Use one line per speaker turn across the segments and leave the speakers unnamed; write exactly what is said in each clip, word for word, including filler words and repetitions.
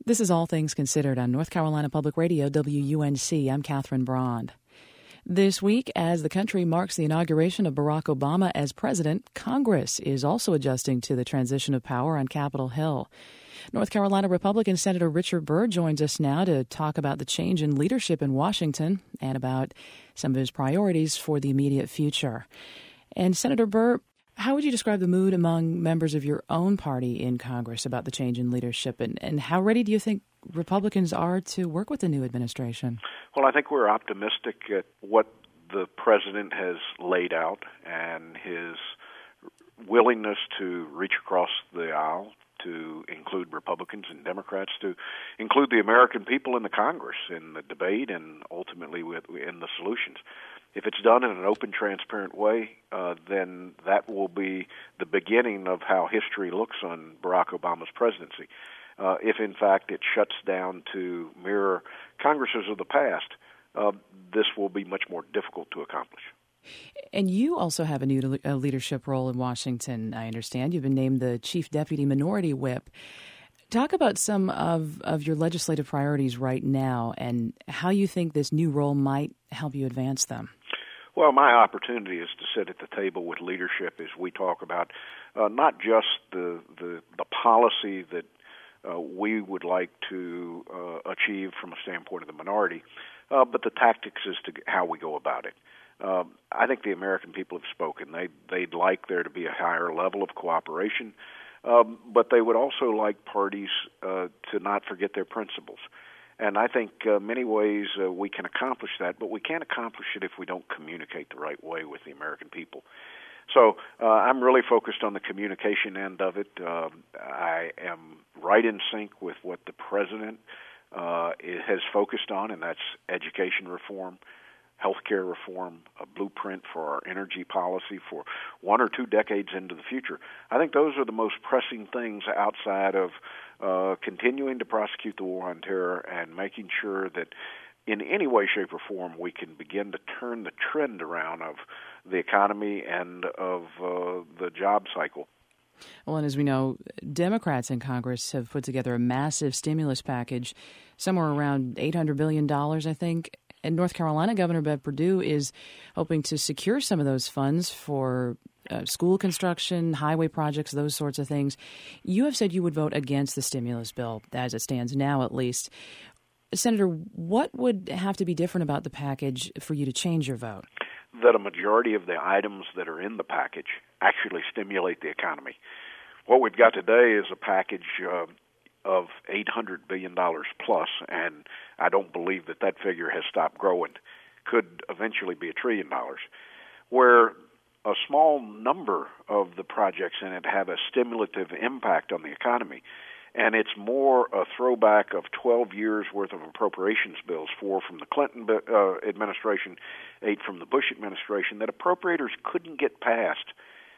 This is All Things Considered on North Carolina Public Radio, W U N C. I'm Catherine Brond. This week, as the country marks the inauguration of Barack Obama as president, Congress is also adjusting to the transition of power on Capitol Hill. North Carolina Republican Senator Richard Burr joins us now to talk about the change in leadership in Washington and about some of his priorities for the immediate future. And Senator Burr, how would you describe the mood among members of your own party in Congress about the change in leadership, and, and how ready do you think Republicans are to work with the new administration?
Well, I think we're optimistic at what the president has laid out and his willingness to reach across the aisle to include Republicans and Democrats, to include the American people in the Congress in the debate and ultimately with, in the solutions. If it's done in an open, transparent way, uh, then that will be the beginning of how history looks on Barack Obama's presidency. Uh, if, in fact, it shuts down to mirror Congresses of the past, uh, this will be much more difficult to accomplish.
And you also have a new a leadership role in Washington, I understand. You've been named the Chief Deputy Minority Whip. Talk about some of, of your legislative priorities right now and how you think this new role might help you advance them.
Well, my opportunity is to sit at the table with leadership as we talk about uh, not just the, the, the policy that uh, we would like to uh, achieve from a standpoint of the minority, uh, but the tactics as to how we go about it. Uh, I think the American people have spoken. They, they'd like there to be a higher level of cooperation, um, but they would also like parties uh, to not forget their principles. And I think uh, many ways uh, we can accomplish that, but we can't accomplish it if we don't communicate the right way with the American people. So uh, I'm really focused on the communication end of it. Uh, I am right in sync with what the president uh, has focused on, and that's education reform, healthcare reform, a blueprint for our energy policy for one or two decades into the future. I think those are the most pressing things outside of uh, continuing to prosecute the war on terror and making sure that in any way, shape, or form we can begin to turn the trend around of the economy and of uh, the job cycle.
Well, and as we know, Democrats in Congress have put together a massive stimulus package, somewhere around eight hundred billion dollars, I think. And North Carolina Governor Bev Perdue is hoping to secure some of those funds for uh, school construction, highway projects, those sorts of things. You have said you would vote against the stimulus bill, as it stands now at least. Senator, what would have to be different about the package for you to change your vote?
That a majority of the items that are in the package actually stimulate the economy. What we've got today is a package uh, of eight hundred billion dollars plus, and I don't believe that that figure has stopped growing. Could eventually be a trillion dollars, where a small number of the projects in it have a stimulative impact on the economy. And it's more a throwback of twelve years' worth of appropriations bills, four from the Clinton uh, administration, eight from the Bush administration, that appropriators couldn't get passed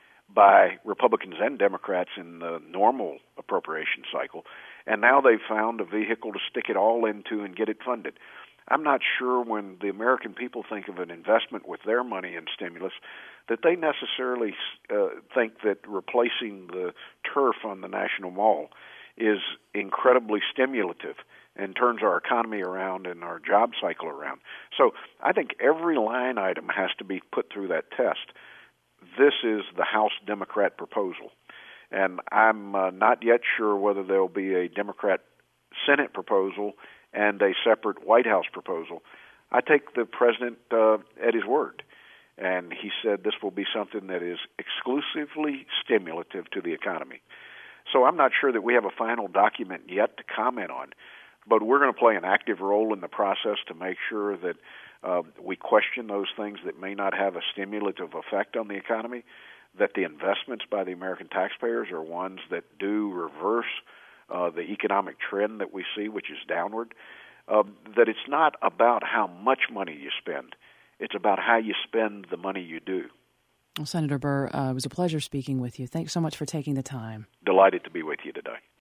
by Republicans and Democrats in the normal appropriation cycle. And now they've found a vehicle to stick it all into and get it funded. I'm not sure when the American people think of an investment with their money in stimulus that they necessarily uh, think that replacing the turf on the National Mall is incredibly stimulative and turns our economy around and our job cycle around. So I think every line item has to be put through that test. This is the House Democrat proposal, and I'm uh, not yet sure whether there will be a Democrat Senate proposal and a separate White House proposal. I take the president uh, at his word, and he said this will be something that is exclusively stimulative to the economy. So I'm not sure that we have a final document yet to comment on, but we're going to play an active role in the process to make sure that uh, we question those things that may not have a stimulative effect on the economy, that the investments by the American taxpayers are ones that do reverse uh, the economic trend that we see, which is downward, uh, that it's not about how much money you spend. It's about how you spend the money you do.
Well, Senator Burr, uh, it was a pleasure speaking with you. Thanks so much for taking the time.
Delighted to be with you today.